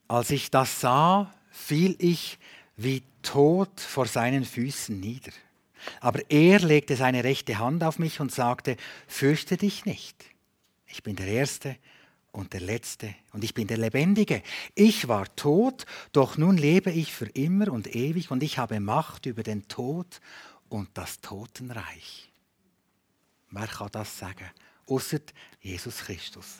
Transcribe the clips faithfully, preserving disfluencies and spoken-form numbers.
Als ich das sah, fiel ich wie tot vor seinen Füßen nieder. Aber er legte seine rechte Hand auf mich und sagte, fürchte dich nicht. Ich bin der Erste und der Letzte und ich bin der Lebendige. Ich war tot, doch nun lebe ich für immer und ewig und ich habe Macht über den Tod und das Totenreich. Wer kann das sagen? Ausser Jesus Christus.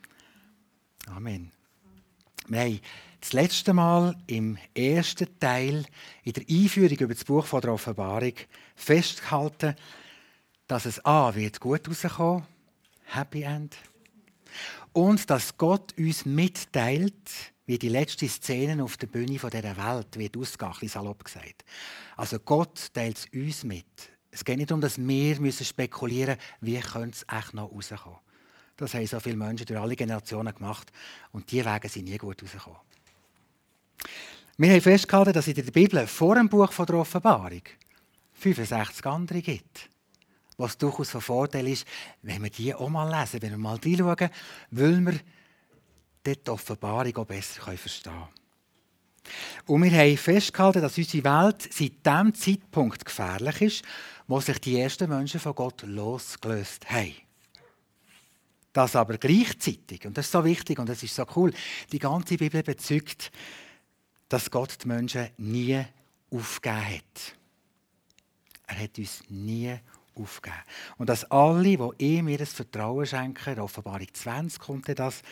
Amen. Wir haben das letzte Mal im ersten Teil in der Einführung über das Buch der Offenbarung festgehalten, dass es A wird gut rauskommen, Happy End, und dass Gott uns mitteilt, wie die letzte Szene auf der Bühne dieser Welt wird ausgehen, ein bisschen salopp gesagt. Also Gott teilt es uns mit. Es geht nicht darum, dass wir spekulieren müssen, wie könnte es echt noch rauskommen. Das haben so viele Menschen durch alle Generationen gemacht und diese Wege sind nie gut rausgekommen. Wir haben festgehalten, dass es in der Bibel vor dem Buch der Offenbarung fünfundsechzig andere gibt, was durchaus von Vorteil ist, wenn wir die auch mal lesen, wenn wir mal reinschauen, weil wir dort die Offenbarung auch besser verstehen können. Und wir haben festgehalten, dass unsere Welt seit dem Zeitpunkt gefährlich ist, wo sich die ersten Menschen von Gott losgelöst haben. Das aber gleichzeitig, und das ist so wichtig und das ist so cool, die ganze Bibel bezeugt, dass Gott die Menschen nie aufgegeben hat. Er hat uns nie aufgegeben. Und dass alle, die ihm ihr Vertrauen schenken, in Offenbarung zwanzig kommt das,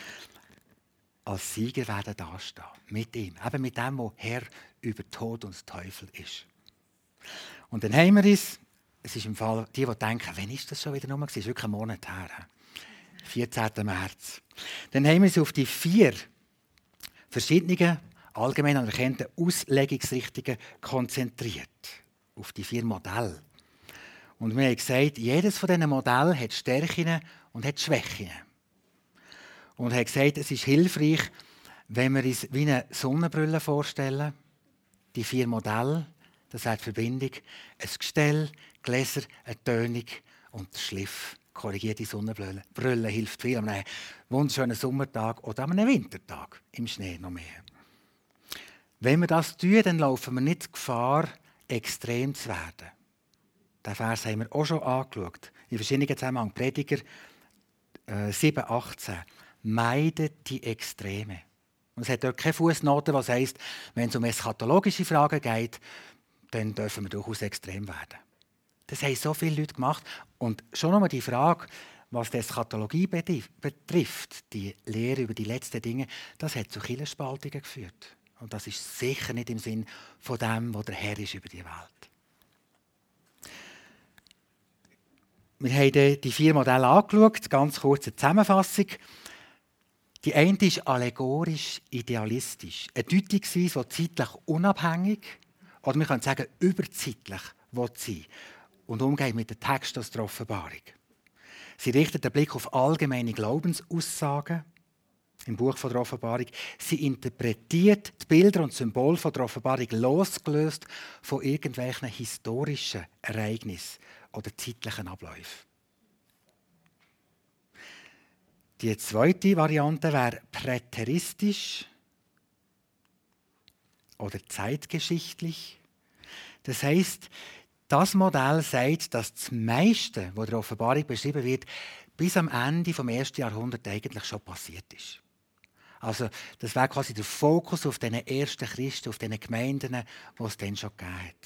als Sieger werden dastehen. Mit ihm. Eben mit dem, der Herr über Tod und Teufel ist. Und dann haben wir es, es ist im Fall, die, die denken, wann ist das schon wieder rum? Es ist wirklich ein Monat her. vierzehnten März. Dann haben wir uns auf die vier verschiedenen, allgemein anerkannten Auslegungsrichtungen konzentriert. Auf die vier Modelle. Und wir haben gesagt, jedes von diesen Modellen hat Stärken und hat Schwächen. Und haben gesagt, es ist hilfreich, wenn wir uns wie eine Sonnenbrille vorstellen. Die vier Modelle, das hat Verbindung, ein Gestell, Gläser, eine Tönung und der Schliff. Korrigierte Sonnenbrille Brille hilft viel an einem wunderschönen Sommertag oder an einem Wintertag im Schnee noch mehr. Wenn wir das tun, dann laufen wir nicht Gefahr, extrem zu werden. Den Vers haben wir auch schon angeschaut. In verschiedenen Zusammenhängen. Prediger äh, sieben, achtzehn. Meidet die Extreme. Und es hat dort keine Fußnote, was heisst, wenn es um eschatologische Fragen geht, dann dürfen wir durchaus extrem werden. Das haben so viele Leute gemacht. Und schon einmal die Frage, was die Eschatologie betrifft, die Lehre über die letzten Dinge, das hat zu Kirchenspaltungen geführt. Und das ist sicher nicht im Sinn von dem, was der Herr ist über die Welt. Wir haben die vier Modelle angeschaut, ganz kurze Zusammenfassung. Die eine ist allegorisch idealistisch. Eine Deutungsweise, die zeitlich unabhängig, oder wir können sagen, überzeitlich sein und umgeht mit den Texten aus der Offenbarung. Sie richtet den Blick auf allgemeine Glaubensaussagen im Buch der Offenbarung. Sie interpretiert die Bilder und Symbole der Offenbarung losgelöst von irgendwelchen historischen Ereignissen oder zeitlichen Abläufen. Die zweite Variante wäre präteristisch oder zeitgeschichtlich. Das heisst, das Modell sagt, dass das meiste, was in der Offenbarung beschrieben wird, bis am Ende des ersten Jahrhunderts eigentlich schon passiert ist. Also das wäre quasi der Fokus auf den ersten Christen, auf den Gemeinden, die es dann schon gegeben hat.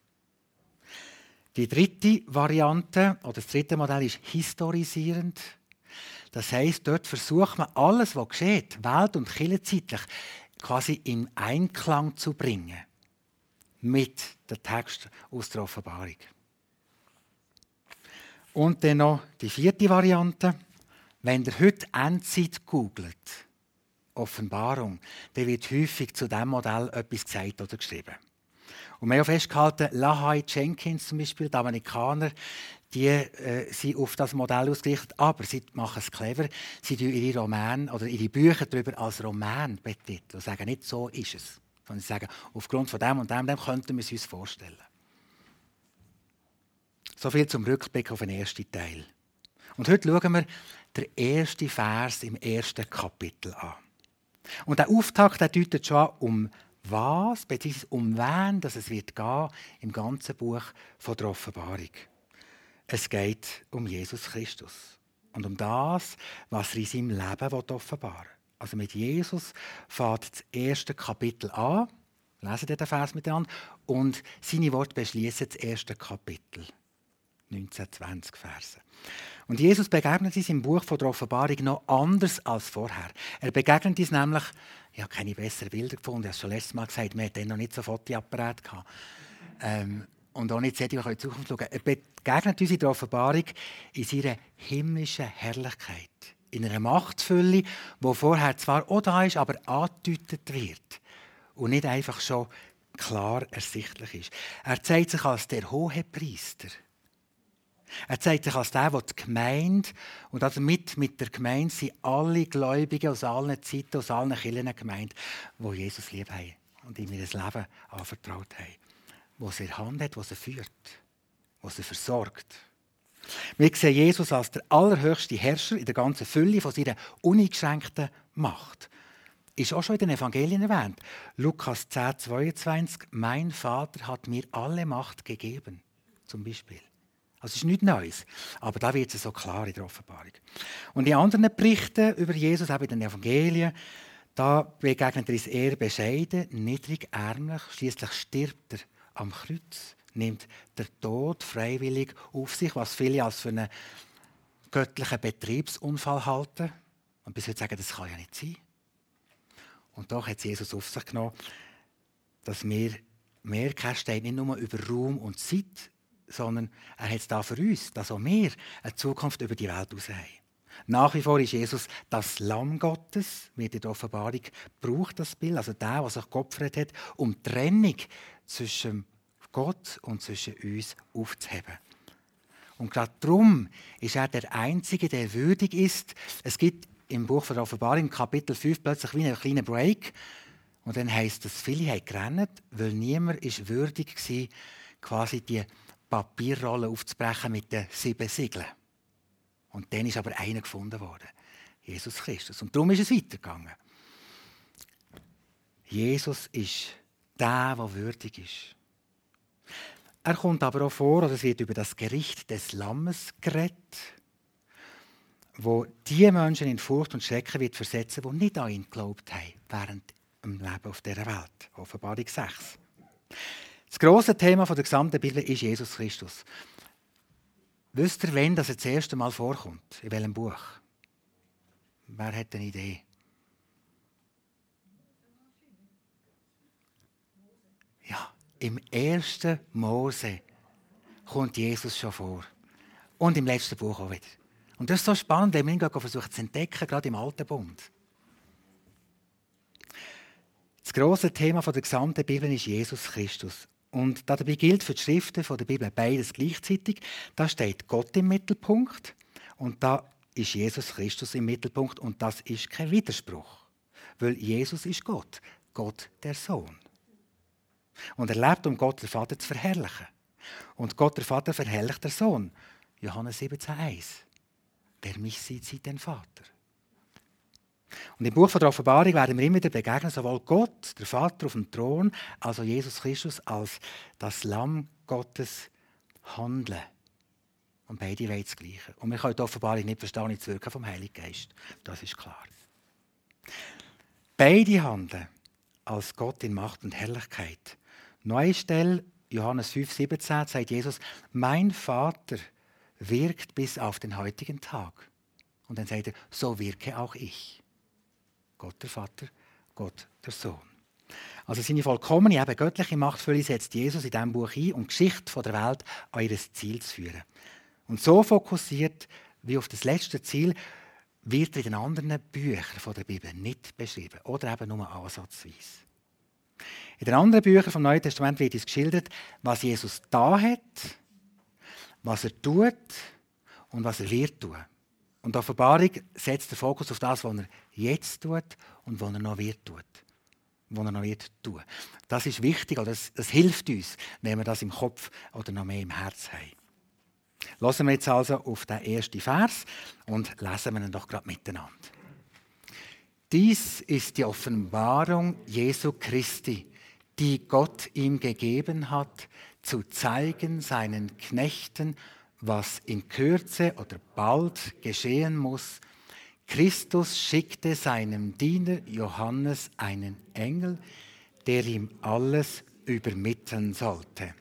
Die dritte Variante, oder das dritte Modell, ist historisierend. Das heisst, dort versucht man, alles, was geschieht, welt- und kirchenzeitlich, quasi in Einklang zu bringen mit dem Text aus der Offenbarung. Und dann noch die vierte Variante. Wenn ihr heute Endzeit googelt, Offenbarung, dann wird häufig zu diesem Modell etwas gesagt oder geschrieben. Und wir haben auch festgehalten, LaHaye Jenkins zum Beispiel, die Amerikaner, die äh, sind auf das Modell ausgerichtet, aber sie machen es clever. Sie tun ihre Romane oder ihre Bücher darüber als Roman betiteln und sagen nicht, so ist es. Sondern sie sagen, aufgrund von dem und dem, dem könnten wir es uns vorstellen. So viel zum Rückblick auf den ersten Teil. Und heute schauen wir den ersten Vers im ersten Kapitel an. Und der Auftakt der deutet schon an, um was, beziehungsweise um wen dass es wird gehen im ganzen Buch von der Offenbarung. Es geht um Jesus Christus und um das, was er in seinem Leben offenbaren will. Also mit Jesus fängt das erste Kapitel an. Lesen wir den Vers miteinander. Und seine Worte beschließen das erste Kapitel. neunzehn, zwanzig Verse. Und Jesus begegnet uns im Buch von der Offenbarung noch anders als vorher. Er begegnet uns nämlich, ich habe keine besseren Bilder gefunden, ich habe es schon letztes Mal gesagt, wir hatten noch nicht so Fotoapparat gehabt. Ähm, und auch nicht so, die wir in die Zukunft schauen. Er begegnet uns in der Offenbarung in seiner himmlischen Herrlichkeit. In einer Machtfülle, die vorher zwar auch da ist, aber angedeutet wird. Und nicht einfach schon klar ersichtlich ist. Er zeigt sich als der Hohepriester. Er zeigt sich als der, der die Gemeinde, und damit mit der Gemeinde sind alle Gläubigen aus allen Zeiten, aus allen Kirchen gemeint, die Jesus lieb haben und ihm ihr Leben anvertraut haben. Wo sie in der Hand hat, wo sie führt, wo sie versorgt. Wir sehen Jesus als der allerhöchste Herrscher in der ganzen Fülle von seiner uneingeschränkten Macht. Ist auch schon in den Evangelien erwähnt. Lukas zehn, zweiundzwanzig, mein Vater hat mir alle Macht gegeben, zum Beispiel. Also es ist nichts Neues, aber da wird es so klar in der Offenbarung. Und in anderen Berichten über Jesus, auch in den Evangelien, da begegnet er uns eher bescheiden, niedrig, ärmlich. Schliesslich stirbt er am Kreuz, nimmt der Tod freiwillig auf sich, was viele als für einen göttlichen Betriebsunfall halten. Und bis heute sagen, das kann ja nicht sein. Und doch hat Jesus auf sich genommen, dass wir merken, er steht nicht nur über Raum und Zeit, sondern er hat es da für uns, dass auch wir eine Zukunft über die Welt hinaus haben. Nach wie vor ist Jesus das Lamm Gottes, wird in der Offenbarung braucht das Bild, also der, der sich geopfert hat, um die Trennung zwischen Gott und zwischen uns aufzuheben. Und gerade darum ist er der Einzige, der würdig ist. Es gibt im Buch von der Offenbarung, Kapitel fünf, plötzlich wie einen kleinen Break. Und dann heisst es, viele haben gerannt, weil niemand ist würdig war, quasi die Papierrolle aufzubrechen mit den sieben Siegeln. Und dann ist aber einer gefunden worden. Jesus Christus. Und darum ist es weitergegangen. Jesus ist der, der würdig ist. Er kommt aber auch vor, oder es wird über das Gericht des Lammes geredet, wo die Menschen in Furcht und Schrecken wird versetzen, die nicht an ihn geglaubt haben, während dem Leben auf dieser Welt. Offenbarung sechs. Das grosse Thema der gesamten Bibel ist Jesus Christus. Wisst ihr, wann das er das erste Mal vorkommt? In welchem Buch? Wer hat eine Idee? Ja, im ersten Mose kommt Jesus schon vor. Und im letzten Buch auch wieder. Und das ist so spannend, wenn man ihn versucht zu entdecken, gerade im Alten Bund. Das grosse Thema der gesamten Bibel ist Jesus Christus. Und dabei gilt für die Schriften der Bibel beides gleichzeitig. Da steht Gott im Mittelpunkt und da ist Jesus Christus im Mittelpunkt. Und das ist kein Widerspruch, weil Jesus ist Gott, Gott der Sohn. Und er lebt, um Gott, den Vater, zu verherrlichen. Und Gott, der Vater, verherrlicht der Sohn. Johannes siebzehn, eins. Wer mich sieht, sieht den Vater. Und im Buch von der Offenbarung werden wir immer wieder begegnen, sowohl Gott, der Vater auf dem Thron, als auch Jesus Christus als das Lamm Gottes handeln. Und beide wollen das Gleiche. Und wir können die Offenbarung nicht verstehen, nicht das Wirken vom Heiligen Geist. Das ist klar. Beide handeln als Gott in Macht und Herrlichkeit. Neue Stelle, Johannes fünf, siebzehn, sagt Jesus, mein Vater wirkt bis auf den heutigen Tag. Und dann sagt er, so wirke auch ich. Gott der Vater, Gott der Sohn. Also seine vollkommene, eben göttliche Machtfülle setzt Jesus in diesem Buch ein, um die Geschichte der Welt an ihr Ziel zu führen. Und so fokussiert wie auf das letzte Ziel wird in den anderen Büchern der Bibel nicht beschrieben oder eben nur ansatzweise. In den anderen Büchern vom Neuen Testament wird uns geschildert, was Jesus da hat, was er tut und was er wird tun. Und die Offenbarung setzt den Fokus auf das, was er jetzt tut und was er noch wird tun. Was er noch wird tun. Das ist wichtig, oder das, das hilft uns, wenn wir das im Kopf oder noch mehr im Herz haben. Lassen wir jetzt also auf den ersten Vers und lesen wir ihn doch gerade miteinander. Dies ist die Offenbarung Jesu Christi, die Gott ihm gegeben hat, zu zeigen seinen Knechten, was in Kürze oder bald geschehen muss. Christus schickte seinem Diener Johannes einen Engel, der ihm alles übermitteln sollte.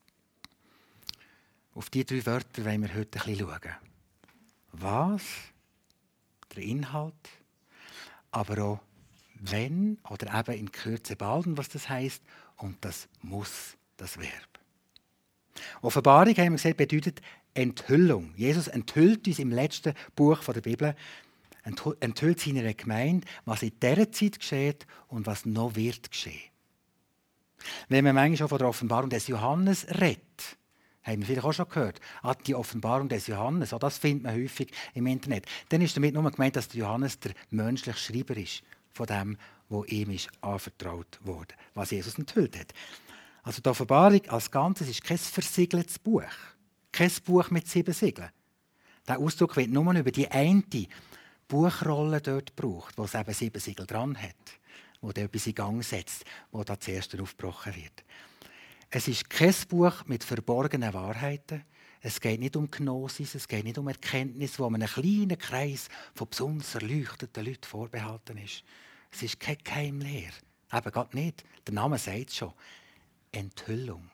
Auf die drei Wörter wollen wir heute ein bisschen schauen. Was? Der Inhalt. Aber auch wenn oder eben in Kürze bald, was das heisst. Und das muss, das Verb. Offenbarung, haben wir gesagt, bedeutet Enthüllung. Jesus enthüllt uns im letzten Buch der Bibel, enthüllt seiner Gemeinde, was in dieser Zeit geschieht und was noch wird geschehen. Wenn man manchmal schon von der Offenbarung des Johannes redet, haben wir vielleicht auch schon gehört, ah, die Offenbarung des Johannes, auch das findet man häufig im Internet. Dann ist damit nur gemeint, dass der Johannes der menschliche Schreiber ist von dem, was ihm ist anvertraut wurde, was Jesus enthüllt hat. Also die Offenbarung als Ganzes ist kein versiegeltes Buch, kein Buch mit sieben Siegeln. Der Ausdruck wird nur über die eine Buchrolle dort gebraucht, wo es eben sieben Siegel dran hat, wo der etwas in Gang setzt, wo da zuerst aufgebrochen wird. Es ist kein Buch mit verborgenen Wahrheiten. Es geht nicht um Gnosis, es geht nicht um Erkenntnis, wo einem kleinen Kreis von besonders erleuchteten Leuten vorbehalten ist. Es ist keine Geheimlehre. Eben gerade nicht. Der Name sagt es schon. Enthüllung.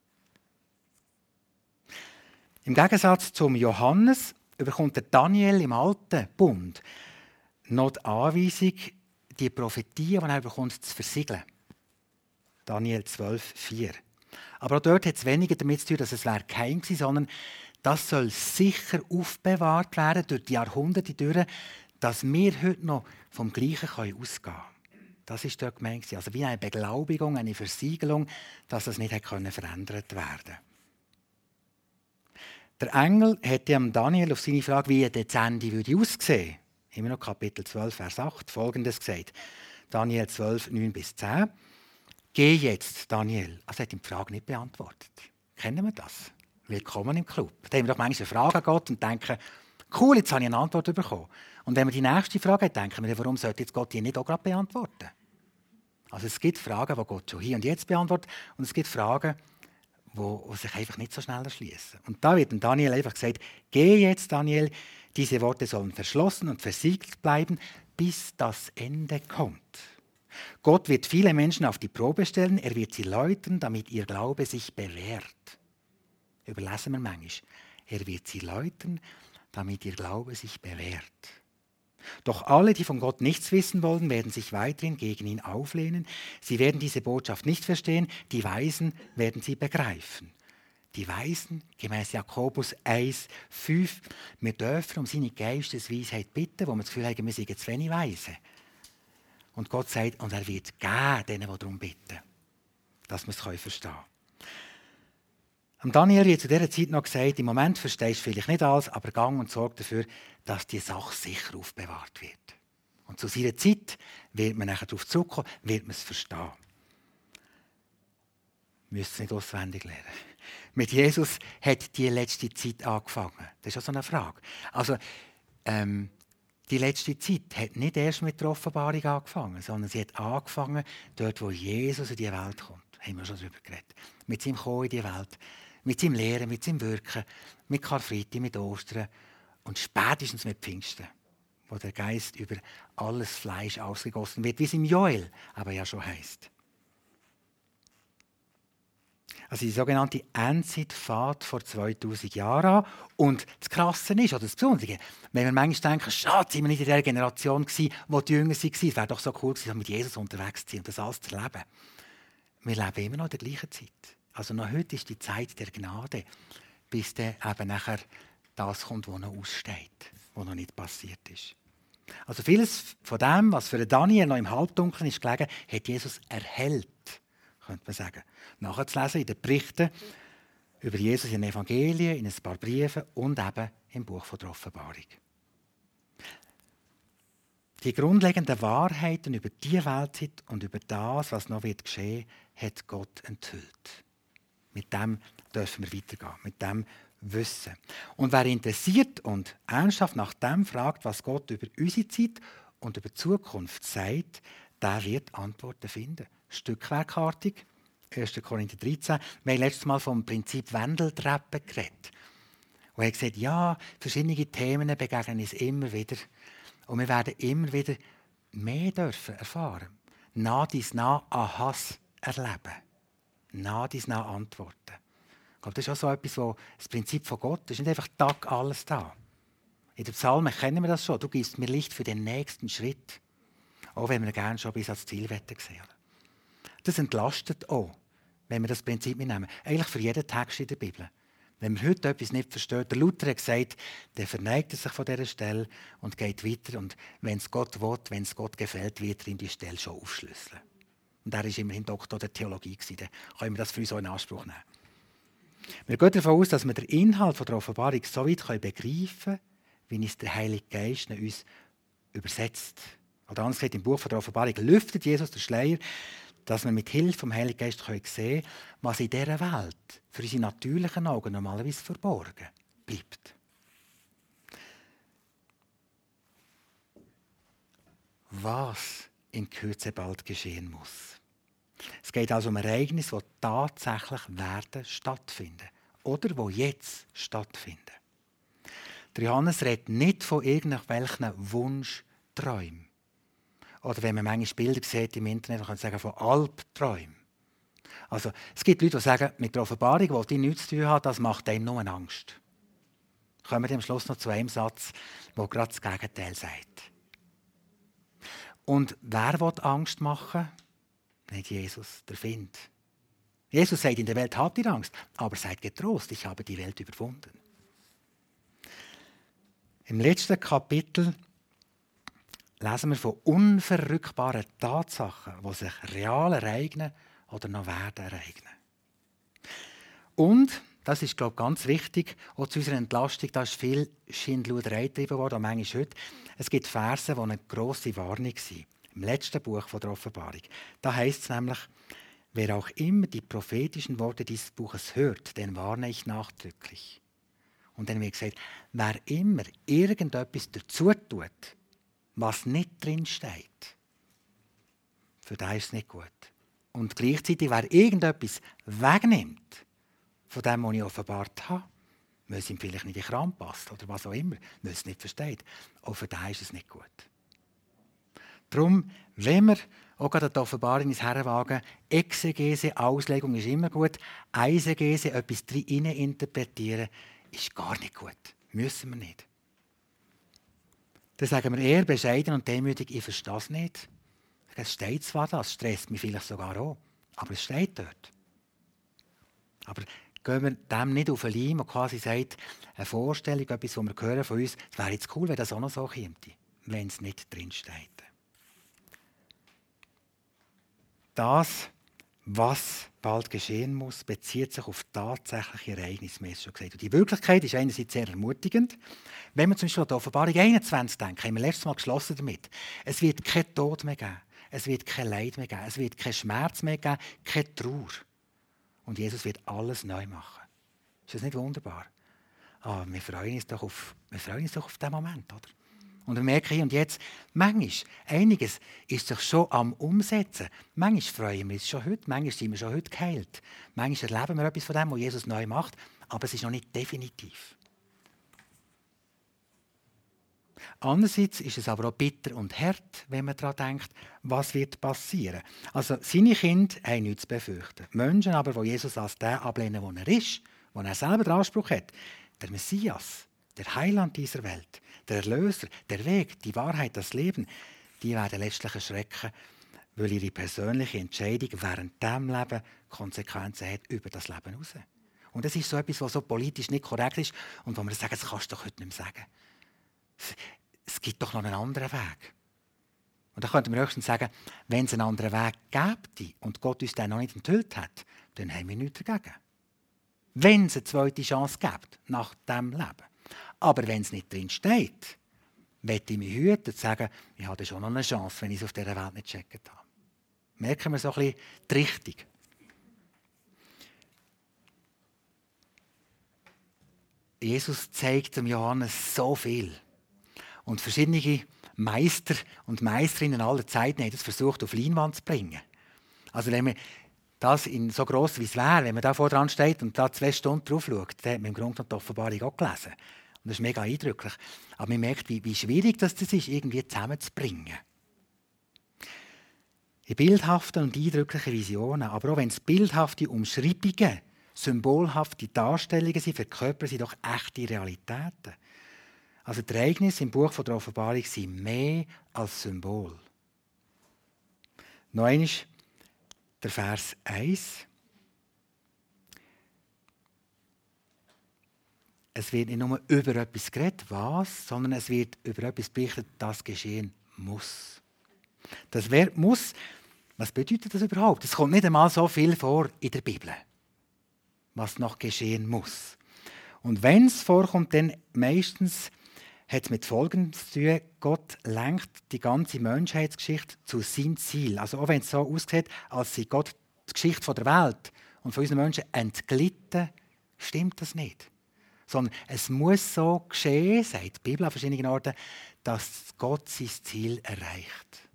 Im Gegensatz zum Johannes bekommt der Daniel im Alten Bund noch die Anweisung, die Prophetie, die er bekommt, zu versiegeln. Daniel zwölf, vier. Aber auch dort hat es weniger damit zu tun, dass es geheim war, sondern das soll sicher aufbewahrt werden durch die Jahrhunderte durch, dass wir heute noch vom Gleichen ausgehen können. Das war dort gemeint. Also wie eine Beglaubigung, eine Versiegelung, dass das nicht verändert werden konnte. Der Engel hätte am Daniel auf seine Frage, wie das Ende würde aussehen, immer noch Kapitel zwölf, Vers acht, Folgendes gesagt. Daniel zwölf, neun bis zehn. Geh jetzt, Daniel. Also er hat ihm die Frage nicht beantwortet. Kennen wir das? Willkommen im Club. Da haben wir doch manchmal eine Frage an Gott und denken, cool, jetzt habe ich eine Antwort bekommen. Und wenn wir die nächste Frage haben, denken wir, warum sollte jetzt Gott die nicht auch gerade beantworten? Also es gibt Fragen, die Gott schon hier und jetzt beantwortet, und es gibt Fragen, die sich einfach nicht so schnell erschließen. Und da wird dem Daniel einfach gesagt, geh jetzt, Daniel, diese Worte sollen verschlossen und versiegelt bleiben, bis das Ende kommt. Gott wird viele Menschen auf die Probe stellen, er wird sie läutern, damit ihr Glaube sich bewährt. Überlesen wir manchmal. Er wird sie läutern, damit ihr Glaube sich bewährt. Doch alle, die von Gott nichts wissen wollen, werden sich weiterhin gegen ihn auflehnen. Sie werden diese Botschaft nicht verstehen, die Weisen werden sie begreifen. Die Weisen, gemäß Jakobus eins, fünf, wir dürfen um seine Geistesweisheit bitten, wo wir das Gefühl haben, wir sind zu wenig weise. Und Gott sagt, und er wird geben, denen, die darum bitten, dass wir es verstehen können. Und Daniel hat zu dieser Zeit noch gesagt, im Moment verstehst du vielleicht nicht alles, aber gang und sorge dafür, dass die Sache sicher aufbewahrt wird. Und zu seiner Zeit wird man nachher darauf zurückkommen, wird man es verstehen. Wir müssen es nicht auswendig lernen. Mit Jesus hat die letzte Zeit angefangen. Das ist auch so eine Frage. Also, ähm, die letzte Zeit hat nicht erst mit der Offenbarung angefangen, sondern sie hat angefangen, dort, wo Jesus in die Welt kommt. Da haben wir schon darüber geredet. Mit seinem Kommen in die Welt, mit seinem Lehren, mit seinem Wirken, mit Karfreitag, mit Ostern und spätestens mit Pfingsten, wo der Geist über alles Fleisch ausgegossen wird, wie es im Joel aber ja schon heisst. Also die sogenannte Endzeit fängt vor zweitausend Jahren an. Und das Krasse ist, oder das Besondere, wenn wir manchmal denken, schade, sind wir nicht in der Generation gewesen, wo die Jünger waren, es wäre doch so cool gewesen, mit Jesus unterwegs zu sein und das alles zu erleben. Wir leben immer noch in der gleichen Zeit. Also noch heute ist die Zeit der Gnade, bis dann eben nachher das kommt, was noch aussteht, was noch nicht passiert ist. Also vieles von dem, was für Daniel noch im Halbdunkeln ist gelegen, hat Jesus erhellt, könnte man sagen. Nachzulesen in den Berichten über Jesus in den Evangelien, in ein paar Briefen und eben im Buch der Offenbarung. Die grundlegenden Wahrheiten über die Weltzeit und über das, was noch wird geschehen, hat Gott enthüllt. Mit dem dürfen wir weitergehen, mit dem Wissen. Und wer interessiert und ernsthaft nach dem fragt, was Gott über unsere Zeit und über die Zukunft sagt, der wird Antworten finden. Stückwerkartig, erster Korinther dreizehn. Wir haben letztes Mal vom Prinzip Wendeltreppe geredet. Und er hat gesagt, ja, verschiedene Themen begegnen uns immer wieder. Und wir werden immer wieder mehr dürfen erfahren. Nah dies nah Ahas erleben. Nah dies nah Antworten. Ich glaube, das ist auch so etwas, wo das Prinzip von Gott ist. Nicht einfach Tag alles da. In den Psalmen kennen wir das schon. Du gibst mir Licht für den nächsten Schritt. Auch wenn wir gerne schon bis ans Ziel sehen. Das entlastet auch, wenn wir das Prinzip mitnehmen. Eigentlich für jeden Text in der Bibel. Wenn man heute etwas nicht versteht, der Luther hat gesagt, der verneigt er sich von dieser Stelle und geht weiter. Und wenn es Gott will, wenn es Gott gefällt, wird er ihm die Stelle schon aufschlüsseln. Und er war immerhin Doktor der Theologie. Dann können wir das für uns auch in Anspruch nehmen. Wir gehen davon aus, dass wir den Inhalt der Offenbarung so weit begreifen können, wie es der Heilige Geist uns übersetzt. Oder anders gesagt, im Buch der Offenbarung lüftet Jesus den Schleier, dass wir mit Hilfe vom Heiligen Geist sehen können, was in dieser Welt für unsere natürlichen Augen normalerweise verborgen bleibt. Was in Kürze bald geschehen muss. Es geht also um Ereignisse, die tatsächlich werden stattfinden oder die jetzt stattfinden. Der Johannes redet nicht von irgendwelchen Wunschträumen. Oder wenn man manchmal Bilder sieht im Internet, kann man sagen von Albträumen. Also, es gibt Leute, die sagen, mit der Offenbarung, die nichts zu tun hat, das macht einem nur Angst. Kommen wir am Schluss noch zu einem Satz, der gerade das Gegenteil sagt. Und wer will Angst machen? Nicht Jesus, der Find. Jesus sagt, in der Welt habt ihr Angst, aber seid getrost, ich habe die Welt überwunden. Im letzten Kapitel lesen wir von unverrückbaren Tatsachen, die sich real ereignen oder noch werden ereignen. Und, das ist, glaube ich, ganz wichtig, auch zu unserer Entlastung, da ist viel Schindluderei getrieben worden, auch manchmal heute. Es gibt Verse, die eine grosse Warnung sind. Im letzten Buch der Offenbarung. Da heißt es nämlich, wer auch immer die prophetischen Worte dieses Buches hört, den warne ich nachdrücklich. Und dann wird gesagt, wer immer irgendetwas dazu tut, was nicht drin steht, für den ist es nicht gut. Und gleichzeitig, wer irgendetwas wegnimmt von dem, was ich offenbart habe, weil es ihm vielleicht nicht in den Kram passt oder was auch immer, weil es nicht versteht, auch für den ist es nicht gut. Darum, wenn wir auch gerade die Offenbarung ins Herrenwagen, Exegese, Auslegung ist immer gut, Eisegese, etwas drin interpretieren, ist gar nicht gut. Müssen wir nicht. Dann sagen wir eher bescheiden und demütig, ich verstehe es nicht. Es steht zwar das, stresst mich vielleicht sogar auch, aber es steht dort. Aber gehen wir dem nicht auf den Leim und quasi sagt, eine Vorstellung, etwas, was wir hören von uns, es wäre jetzt cool, wenn das auch noch so käme, wenn es nicht drin steht. Das, was bald geschehen muss, bezieht sich auf tatsächliche Ereignisse, wie ich schon gesagt habe. Und die Wirklichkeit ist einerseits sehr ermutigend. Wenn wir zum Beispiel an die Offenbarung einundzwanzig denken, haben wir letztes Mal geschlossen damit. Es wird kein Tod mehr geben, es wird kein Leid mehr geben, es wird kein Schmerz mehr geben, keine Trauer. Und Jesus wird alles neu machen. Ist das nicht wunderbar? Ah, wir freuen uns doch auf, wir freuen uns doch auf diesen Moment, oder? Und wir merken hier und jetzt, manchmal, einiges ist sich schon am Umsetzen. Manchmal freuen wir uns schon heute, manchmal sind wir schon heute geheilt. Manchmal erleben wir etwas von dem, was Jesus neu macht, aber es ist noch nicht definitiv. Andererseits ist es aber auch bitter und hart, wenn man daran denkt, was wird passieren. Also seine Kinder haben nichts zu befürchten. Menschen aber, die Jesus als den ablehnen, wo er ist, wo er selber den Anspruch hat, der Messias, der Heiland dieser Welt, der Erlöser, der Weg, die Wahrheit, das Leben, die werden letztlich erschrecken, weil ihre persönliche Entscheidung während diesem Leben Konsequenzen hat über das Leben hinaus. Und das ist so etwas, was so politisch nicht korrekt ist und wo wir sagen, das kannst du doch heute nicht mehr sagen. Es, es gibt doch noch einen anderen Weg. Und da könnten wir höchstens sagen, wenn es einen anderen Weg gäbe und Gott uns den noch nicht enthüllt hat, dann haben wir nichts dagegen. Wenn es eine zweite Chance gibt, nach diesem Leben. Aber wenn es nicht drin steht, möchte ich mich hüten zu sagen, ich habe schon noch eine Chance, wenn ich es auf dieser Welt nicht gecheckt habe. Merken wir so ein bisschen die Richtung. Jesus zeigt dem Johannes so viel. Und verschiedene Meister und Meisterinnen aller Zeiten haben das versucht, auf Leinwand zu bringen. Also wenn man das in so gross wie es wäre, wenn man da vor dran steht und da zwei Stunden drauf schaut, dann hat man im Grunde die Offenbarung auch gelesen. Und das ist mega eindrücklich. Aber man merkt, wie, wie schwierig das ist, irgendwie zusammenzubringen. In bildhaften und eindrücklichen Visionen, aber auch wenn es bildhafte Umschreibungen, symbolhafte Darstellungen sind, verkörpern sie doch echte Realitäten. Also die Ereignisse im Buch der Offenbarung sind mehr als Symbol. Noch einmal der Vers eins. Es wird nicht nur über etwas geredet, was, sondern es wird über etwas berichtet, das geschehen muss. Das Verb muss, was bedeutet das überhaupt? Es kommt nicht einmal so viel vor in der Bibel, was noch geschehen muss. Und wenn es vorkommt, dann meistens hat es mit Folgendem zu tun: Gott lenkt die ganze Menschheitsgeschichte zu seinem Ziel. Also auch wenn es so aussieht, als sei Gott die Geschichte der Welt und von unseren Menschen entglitten, stimmt das nicht. Sondern es muss so geschehen, sagt die Bibel an verschiedenen Orten, dass Gott sein Ziel erreicht.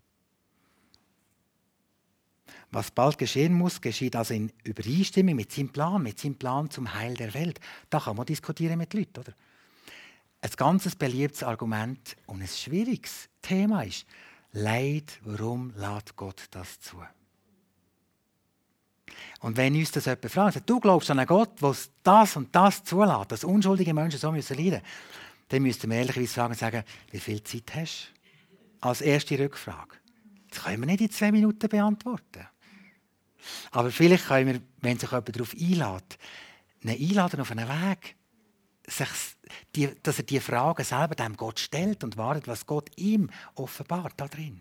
Was bald geschehen muss, geschieht also in Übereinstimmung mit seinem Plan, mit seinem Plan zum Heil der Welt. Da kann man diskutieren mit Leuten, oder? Ein ganz beliebtes Argument und ein schwieriges Thema ist: Leid, warum lässt Gott das zu? Und wenn uns das jemand fragt, sagt, du glaubst an einen Gott, der das und das zulässt, dass unschuldige Menschen so müssen leiden müssen, dann müssten wir ehrlicherweise fragen und sagen, wie viel Zeit hast du? Als erste Rückfrage. Das können wir nicht in zwei Minuten beantworten. Aber vielleicht können wir, wenn sich jemand darauf einlädt, einen einladen auf einen Weg, sich die, dass er die Fragen selber dem Gott stellt und wartet, was Gott ihm offenbart da drin.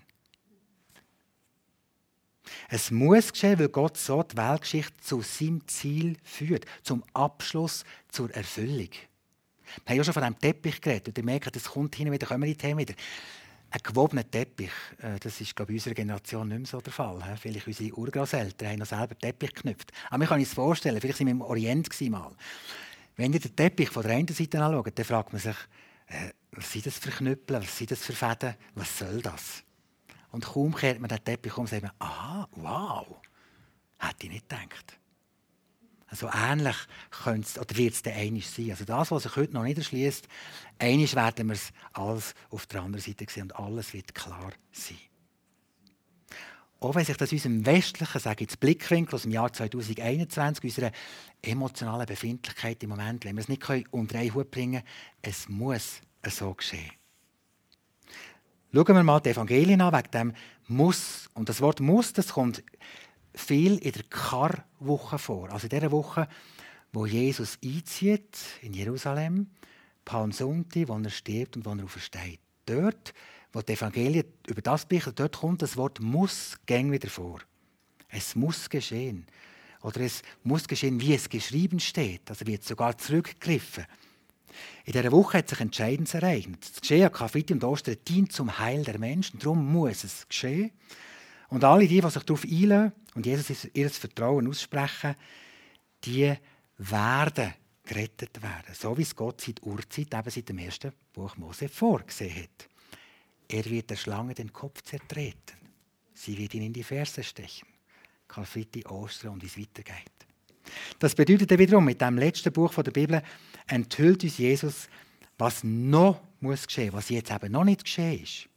Es muss geschehen, weil Gott so die Weltgeschichte zu seinem Ziel führt, zum Abschluss, zur Erfüllung. Wir haben ja schon von diesem Teppich geredet und ihr merkt, das kommt hin und wieder, kommen wir in die Themen wieder. Ein gewobener Teppich, das ist, glaube ich, in unserer Generation nicht mehr so der Fall. Vielleicht unsere Urgroßeltern haben noch selber Teppich geknüpft. Aber wir können uns vorstellen, vielleicht waren wir im Orient mal. Wenn ihr den Teppich von der einen Seite anschaut, dann fragt man sich, äh, was sind das für Knüppel, was sind das für Fäden, was soll das? Und kaum kehrt man den Teppich um und sagt man, aha, wow, hätte ich nicht gedacht. Also ähnlich wird es dann einmal sein. Also das, was sich heute noch nicht erschließt, einmal werden wir es alles auf der anderen Seite sehen und alles wird klar sein. Auch wenn sich das unserem westlichen, sage ich jetzt Blickwinkel aus dem Jahr zwanzig einundzwanzig, unserer emotionalen Befindlichkeit im Moment, wenn wir es nicht unter einen Hut bringen können, es muss so geschehen. Schauen wir mal die Evangelien an, wegen dem «muss». Und das Wort «muss», das kommt viel in der Karwoche vor. Also in der Woche, wo Jesus einzieht in Jerusalem, Palmsonntag, wo er stirbt und wo er aufersteht. Dort, wo die Evangelien über das berichten, dort kommt das Wort «muss» gäng wieder vor. Es muss geschehen. Oder es muss geschehen, wie es geschrieben steht. Also wird sogar zurückgegriffen. In dieser Woche hat sich Entscheidendes ereignet. Das Geschehen an Karfreitag und Ostern dient zum Heil der Menschen. Darum muss es geschehen. Und alle die, die sich darauf einlassen und Jesus ihr Vertrauen aussprechen, die werden gerettet werden. So wie es Gott seit Urzeit, eben seit dem ersten Buch Mose, vorgesehen hat. Er wird der Schlange den Kopf zertreten. Sie wird ihn in die Ferse stechen. Karfreitag, Ostern und wie es weitergeht. Das bedeutet wiederum, mit dem letzten Buch der Bibel enthüllt uns Jesus, was noch muss geschehen, was jetzt eben noch nicht geschehen ist.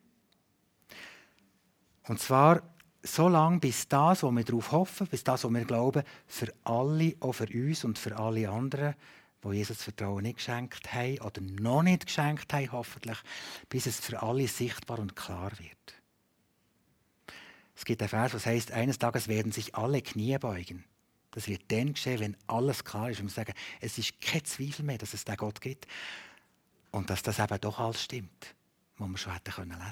Und zwar so lange, bis das, was wir darauf hoffen, bis das, was wir glauben, für alle, auch für uns und für alle anderen, die Jesus das Vertrauen nicht geschenkt haben oder noch nicht geschenkt haben, hoffentlich, bis es für alle sichtbar und klar wird. Es gibt einen Vers, was heisst, eines Tages werden sich alle Knie beugen. Das wird dann geschehen, wenn alles klar ist. Und wir sagen, es ist kein Zweifel mehr, dass es den Gott gibt. Und dass das eben doch alles stimmt, was wir schon hätten lesen können.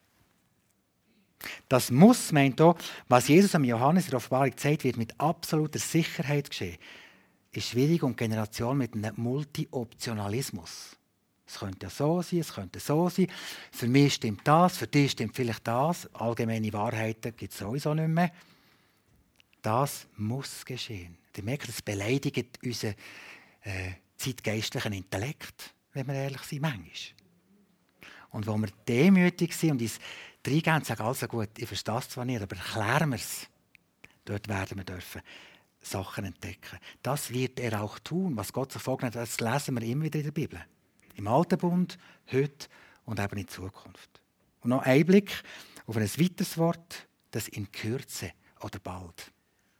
Das muss, meint auch, was Jesus am Johannes in der Offenbarung zeigt, wird mit absoluter Sicherheit geschehen. Ist schwierig und Generation mit einem Multi-Optionalismus. Es könnte ja so sein, es könnte so sein. Für mich stimmt das, für dich stimmt vielleicht das. Allgemeine Wahrheiten gibt es sowieso nicht mehr. Das muss geschehen. Ihr merkt, das beleidigt unseren äh, zeitgeistlichen Intellekt, wenn wir ehrlich sind, manchmal. Und wo wir demütig sind und uns reingehen und sagen, also gut, ich verstehe es zwar nicht, aber erklären wir es. Dort werden wir dürfen Sachen entdecken. Das wird er auch tun, was Gott sich vorgenommen hat. Das lesen wir immer wieder in der Bibel. Im Alten Bund, heute und eben in Zukunft. Und noch ein Blick auf ein weiteres Wort, das in Kürze oder bald.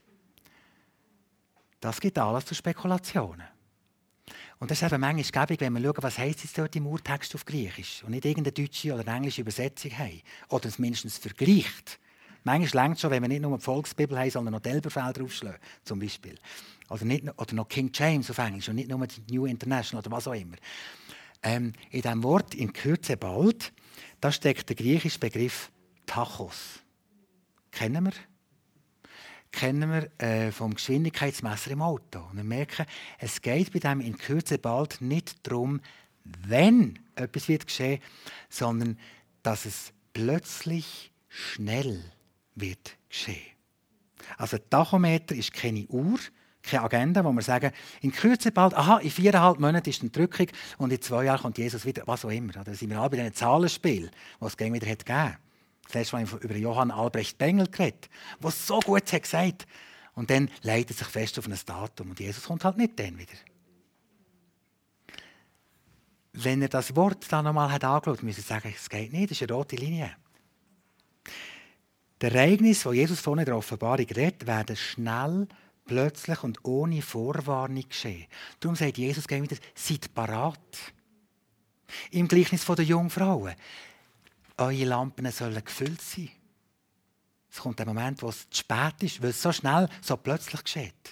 Das gibt Anlass zu Spekulationen. Und das ist eben manchmal gäbig, wenn wir schauen, was heisst jetzt dort im Urtext auf Griechisch und nicht irgendeine deutsche oder englische Übersetzung haben. Oder es mindestens vergleicht. Manchmal reicht es schon, wenn wir nicht nur die Volksbibel haben, sondern noch die Elberfeld draufschlagen, zum Beispiel. Oder, nicht, oder noch King James auf Englisch und nicht nur die New International oder was auch immer. Ähm, in diesem Wort «in Kürze bald» da steckt der griechische Begriff Tachos. Kennen wir? Kennen wir äh, vom Geschwindigkeitsmesser im Auto. Und wir merken, es geht bei dem «in Kürze bald» nicht darum, wenn etwas wird geschehen, sondern dass es plötzlich schnell wird geschehen. Also ein Tachometer ist keine Uhr, keine Agenda, wo wir sagen, in Kürze bald, aha, in viereinhalb Monaten ist eine Drückung und in zwei Jahren kommt Jesus wieder, was auch immer. Da sind wir alle bei diesen Zahlenspiel, was es gegen wieder hat gegeben. Das letzte Mal über Johann Albrecht Bengel geredet, der so gut hat gesagt. Und dann leitet sich fest auf ein Datum und Jesus kommt halt nicht dann wieder. Wenn er das Wort dann nochmal hat angeschaut, müssen wir sagen, es geht nicht, das ist eine rote Linie. Die Ereignisse, die Jesus vorhin in der Offenbarung redet, werden schnell, plötzlich und ohne Vorwarnung geschehen. Darum sagt Jesus wieder, seid parat. Im Gleichnis der Jungfrauen. Eure Lampen sollen gefüllt sein. Es kommt der Moment, wo es zu spät ist, weil es so schnell, so plötzlich geschieht.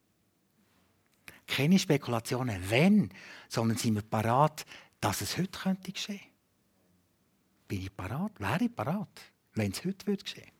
Keine Spekulationen, wenn, sondern sind wir parat, dass es heute könnte geschehen. Bin ich parat? Wäre ich parat, wenn es heute wird geschehen?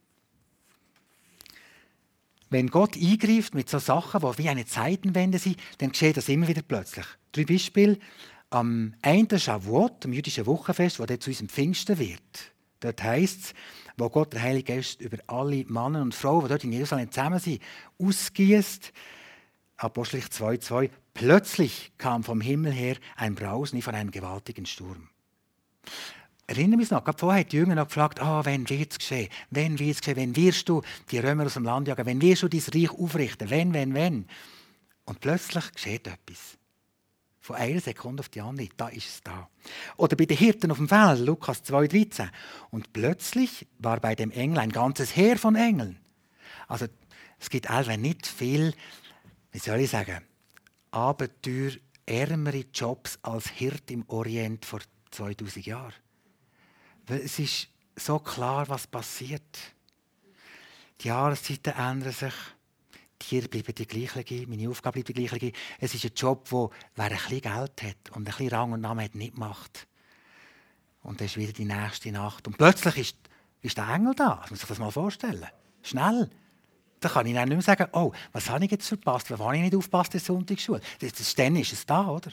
Wenn Gott eingreift mit solchen Sachen, die wie eine Zeitenwende sind, dann geschieht das immer wieder plötzlich. Drei Beispiele. Am einen Shavuot, am jüdischen Wochenfest, das dann zu unserem Pfingsten wird. Dort heisst es, wo Gott der Heilige Geist über alle Männer und Frauen, die dort in Jerusalem zusammen sind, ausgießt. Apostelgeschichte zwei zwei. Plötzlich kam vom Himmel her ein Brausen wie von einem gewaltigen Sturm. Erinnern wir uns noch, gerade vorher hat die Jünger noch gefragt, ah, wenn wird es geschehen? Wenn wird es geschehen? Wenn wirst du die Römer aus dem Land jagen? Wenn wirst du dein Reich aufrichten? Wenn, wenn, wenn? Und plötzlich geschieht etwas. Von einer Sekunde auf die andere, da ist es da. Oder bei den Hirten auf dem Feld, Lukas zwei dreizehn. Und plötzlich war bei dem Engel ein ganzes Heer von Engeln. Also es gibt also nicht viel, wie soll ich sagen, abenteuerärmere Jobs als Hirt im Orient vor zweitausend Jahren. Weil es ist so klar, was passiert. Die Jahreszeiten ändern sich. Die Tiere bleiben die gleichen, meine Aufgabe bleibt die gleiche. Es ist ein Job, wo wer ein bisschen Geld hat und ein bisschen Rang und Namen hat, nicht macht. Und dann ist wieder die nächste Nacht. Und plötzlich ist, ist der Engel da. Das muss man sich das mal vorstellen. Schnell. Da kann ich dann nicht mehr sagen, oh, was habe ich jetzt verpasst? Warum habe ich nicht aufgepasst in der Sonntagsschule? Das, das, dann ist es da, oder?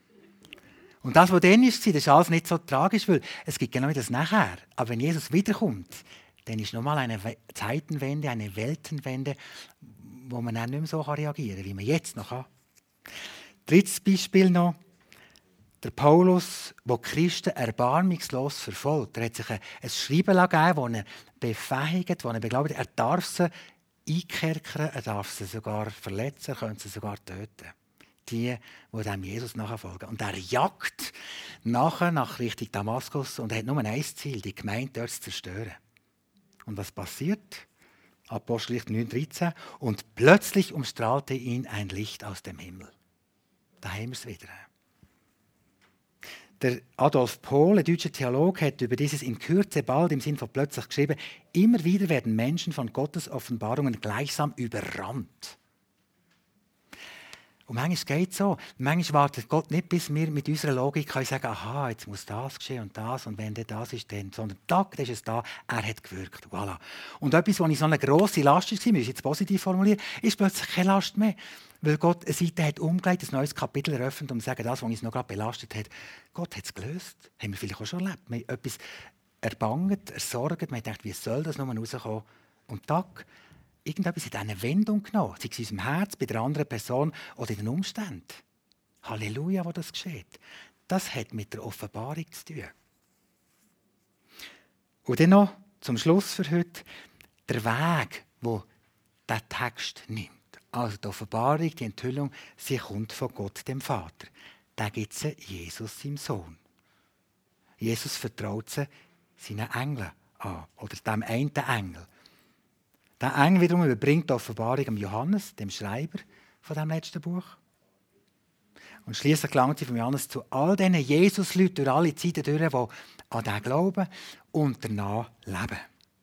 Und das, was dann ist, das ist alles nicht so tragisch, weil es gibt genau das nachher. Aber wenn Jesus wiederkommt, dann ist nochmal eine Zeitenwende, eine Weltenwende, wo man dann nicht mehr so reagieren kann, wie man jetzt noch kann. Drittes Beispiel noch. Der Paulus, der Christen erbarmungslos verfolgt. Er hat sich ein, ein Schreiben gegeben, das er befähigt, das er beglaubt. Er darf sie einkerkern, er darf sie sogar verletzen, er könnte sie sogar töten. Die, die dem Jesus nachfolgen. Und er jagt nachher nach Richtung Damaskus und hat nur ein Ziel, die Gemeinde dort zu zerstören. Und was passiert? Apostelgeschichte neun dreizehn. Und plötzlich umstrahlte ihn ein Licht aus dem Himmel. Da haben wir es wieder. Der Adolf Pohl, ein deutscher Theologe, hat über dieses in Kürze bald im Sinn von plötzlich geschrieben, immer wieder werden Menschen von Gottes Offenbarungen gleichsam überrannt. Und manchmal geht es so. Manchmal wartet Gott nicht, bis wir mit unserer Logik können sagen, aha, jetzt muss das geschehen und das und wenn das ist, dann. Sondern Tag, dann ist es da, er hat gewirkt. Voilà. Und etwas, was ich so eine grosse Last war, muss ich jetzt positiv formulieren, ist plötzlich keine Last mehr. Weil Gott eine Seite hat umgelegt, ein neues Kapitel eröffnet, um zu sagen, das, was uns noch gerade belastet hat, Gott hat es gelöst. Haben wir vielleicht auch schon erlebt. Wir haben etwas erbangt, ersorgt, man hat gedacht, wie soll das noch rauskommen? Und Tag, irgendetwas hat eine Wendung genommen, sei es in unserem Herz, bei der anderen Person oder in den Umständen. Halleluja, wo das geschieht. Das hat mit der Offenbarung zu tun. Und dann noch zum Schluss für heute der Weg, wo der Text nimmt. Also die Offenbarung, die Enthüllung, sie kommt von Gott, dem Vater. Da gibt es Jesus, seinem Sohn. Jesus vertraut sie seinen Engeln an, oder dem einen Engel. Der Engel wiederum überbringt die Offenbarung an Johannes, dem Schreiber von dem letzten Buch. Und schliesslich gelangt sie von Johannes zu all diesen Jesus-Leuten durch alle Zeiten durch, die an den glauben und danach leben.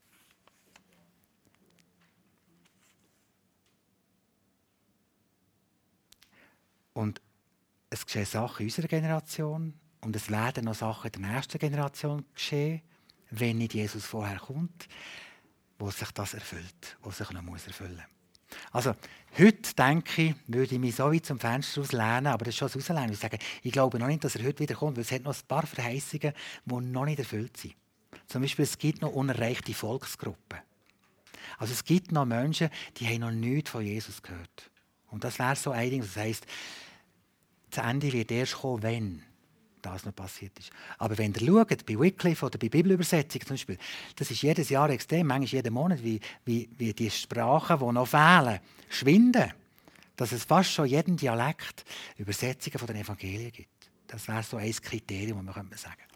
Und es geschehen Sachen in unserer Generation und es werden noch Sachen in der nächsten Generation geschehen, wenn nicht Jesus vorher kommt, wo sich das erfüllt, wo sich noch muss erfüllen muss. Also, heute denke ich, würde ich mich so weit zum Fenster auslehnen, aber das ist schon das Auslehnen. Ich sage, ich glaube noch nicht, dass er heute wiederkommt, weil es hat noch ein paar Verheißungen, die noch nicht erfüllt sind. Zum Beispiel, es gibt noch unerreichte Volksgruppen. Also es gibt noch Menschen, die haben noch nichts von Jesus gehört. Und das wäre so ein Ding, das heisst, das Ende wird erst kommen, wenn das noch passiert ist. Aber wenn ihr schaut, bei Wycliffe oder bei Bibelübersetzungen zum Beispiel, das ist jedes Jahr extrem, manchmal jeden Monat, wie, wie, wie die Sprachen, die noch fehlen, schwinden. Dass es fast schon jeden Dialekt Übersetzungen von den Evangelien gibt. Das wäre so ein Kriterium, das man sagen könnte.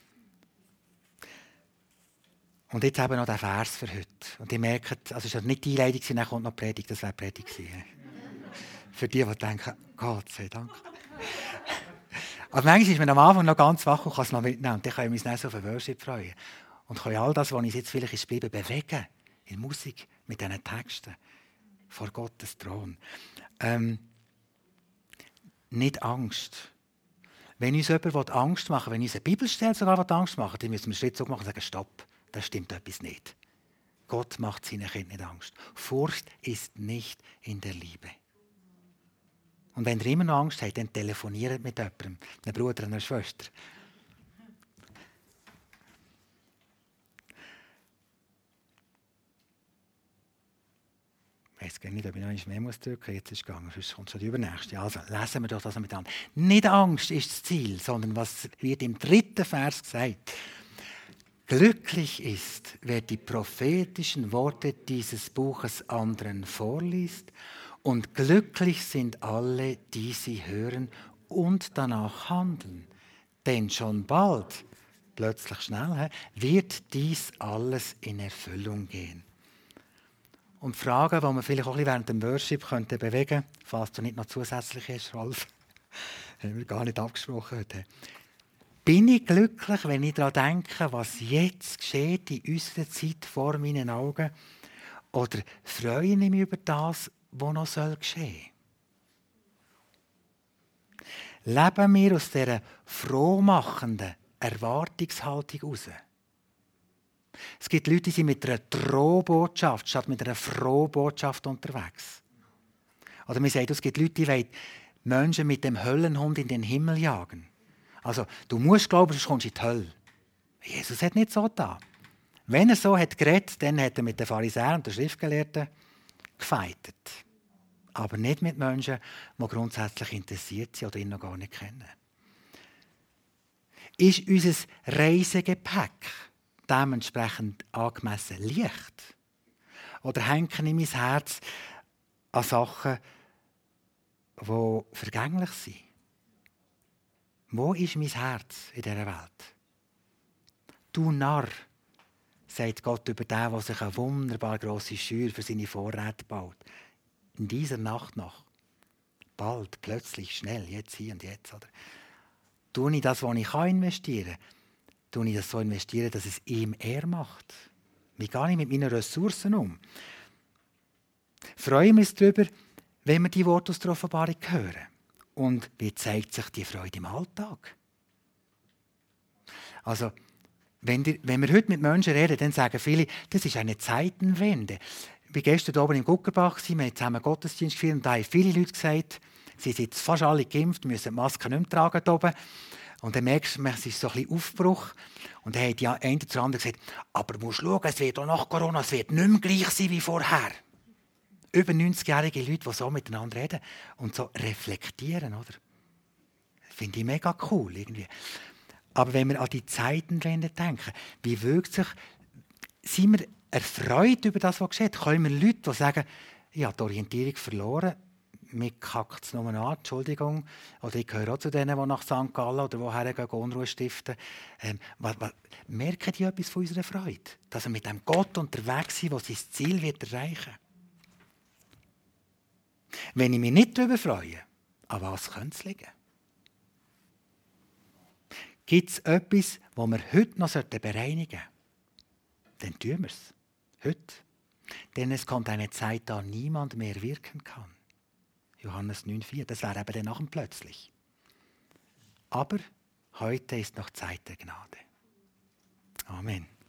Und jetzt eben noch der Vers für heute. Und ihr merkt, also es war nicht die Einleitung, dann kommt noch die Predigt, das wäre die Predigt gewesen. Für die, die denken, Gott sei Dank. Aber manchmal ist man am Anfang noch ganz wach und kann es noch mitnehmen. Und dann können wir uns dann so auf den Worship freuen. Und können all das, was uns jetzt vielleicht ist geblieben, bewegen. In Musik, mit diesen Texten. Vor Gottes Thron. Ähm, nicht Angst. Wenn uns jemand Angst machen will, wenn uns eine Bibelstelle sogar Angst machen will, dann müssen wir einen Schritt zurück machen und sagen, stopp, das stimmt etwas nicht. Gott macht seinen Kindern nicht Angst. Furcht ist nicht in der Liebe. Und wenn ihr immer noch Angst habt, dann telefoniert mit jemandem, einem Bruder, einer Schwester. Ich weiß gar nicht, ob ich noch nicht mehr muss drücken muss. Jetzt ist es gegangen, sonst kommt es die übernächste. Also lesen wir doch das miteinander. Nicht Angst ist das Ziel, sondern was wird im dritten Vers gesagt. Glücklich ist, wer die prophetischen Worte dieses Buches anderen vorliest. Und glücklich sind alle, die sie hören und danach handeln. Denn schon bald, plötzlich schnell, wird dies alles in Erfüllung gehen. Und Fragen, die man vielleicht auch während dem Worship könnte bewegen könnte, falls du nicht noch zusätzlich hast, Rolf, haben wir gar nicht abgesprochen heute. Bin ich glücklich, wenn ich daran denke, was jetzt geschieht in unserer Zeit vor meinen Augen? Oder freue ich mich über das, was noch geschehen soll? Leben wir aus dieser frohmachenden Erwartungshaltung heraus? Es gibt Leute, die sind mit einer Drohbotschaft statt mit einer Frohbotschaft unterwegs. Oder man sagt, es gibt Leute, die wollen Menschen mit dem Höllenhund in den Himmel jagen. Also, du musst glauben, sonst kommst du in die Hölle. Jesus hat nicht so getan. Wenn er so hat geredet, dann hat er mit den Pharisäern und den Schriftgelehrten gefeitet. Aber nicht mit Menschen, die grundsätzlich interessiert sind oder ihn noch gar nicht kennen. Ist unser Reisegepäck dementsprechend angemessen leicht? Oder hängt in mein Herz an Sachen, die vergänglich sind? Wo ist mein Herz in dieser Welt? Du Narr, sagt Gott über den, der sich eine wunderbar grosse Schür für seine Vorräte baut. In dieser Nacht noch. Bald, plötzlich, schnell, jetzt, hier und jetzt. Oder? Tue ich das, was ich investieren kann? Tue ich das so investieren, dass es ihm er macht? Wie gehe ich mit meinen Ressourcen um? Freue mich darüber, wenn wir die Worte aus der Offenbarung hören. Und wie zeigt sich die Freude im Alltag? Also, wenn, die, wenn wir heute mit Menschen reden, dann sagen viele, das ist eine Zeitenwende. Ich war gestern oben im Guckerbach, wir haben zusammen Gottesdienst gefeiert und da haben viele Leute gesagt, sie sind fast alle geimpft, müssen die Maske nicht mehr tragen hier oben. Und dann merkst du, es ist so ein bisschen Aufbruch. Und dann hat die eine zur anderen gesagt, aber du musst schauen, es wird auch nach Corona, es wird nicht mehr gleich sein wie vorher. Über neunzigjährige Leute, die so miteinander reden und so reflektieren, oder? Das finde ich mega cool irgendwie. Aber wenn wir an die Zeitenwende denken, wie wirkt sich sind wir erfreut über das, was geschieht? Können wir Leute, die sagen, ich habe die Orientierung verloren, mir kackt es nur an, Entschuldigung, oder ich gehöre auch zu denen, die nach Sankt Gallen oder woher gehen, Unruhe stiften. Ähm, was, was, merken die etwas von unserer Freude? Dass wir mit dem Gott unterwegs sind, der sein Ziel wird erreichen. Wenn ich mich nicht darüber freue, an was könnte es liegen? Gibt es etwas, das wir heute noch bereinigen sollten? Dann tun wir es. Heute. Denn es kommt eine Zeit, da niemand mehr wirken kann. Johannes neun vier, das wäre eben dann nach dem plötzlich. Aber heute ist noch Zeit der Gnade. Amen.